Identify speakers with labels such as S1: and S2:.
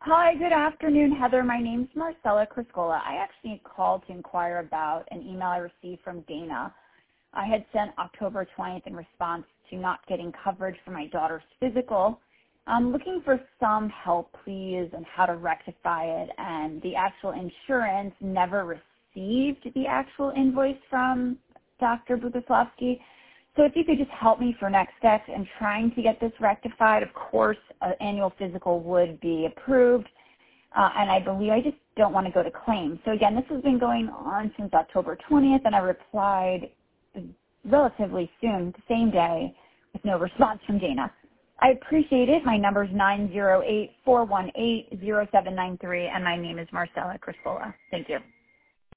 S1: Hi, good afternoon, Heather. My name's Marcella Criscola. I actually called to inquire about an email I received from Dana. I had sent October 20th in response to not getting coverage for my daughter's physical. I'm looking for some help, please, on how to rectify it. And the actual insurance never received the actual invoice from Dr. Bukaslavsky. So if you could just help me for next steps in trying to get this rectified. Of course, an annual physical would be approved, and I believe I just don't want to go to claim. So again, this has been going on since October 20th, and I replied relatively soon, the same day, with no response from Dana. I appreciate it. My number is 908-418-0793, and my name is Marcella Criscola. Thank you.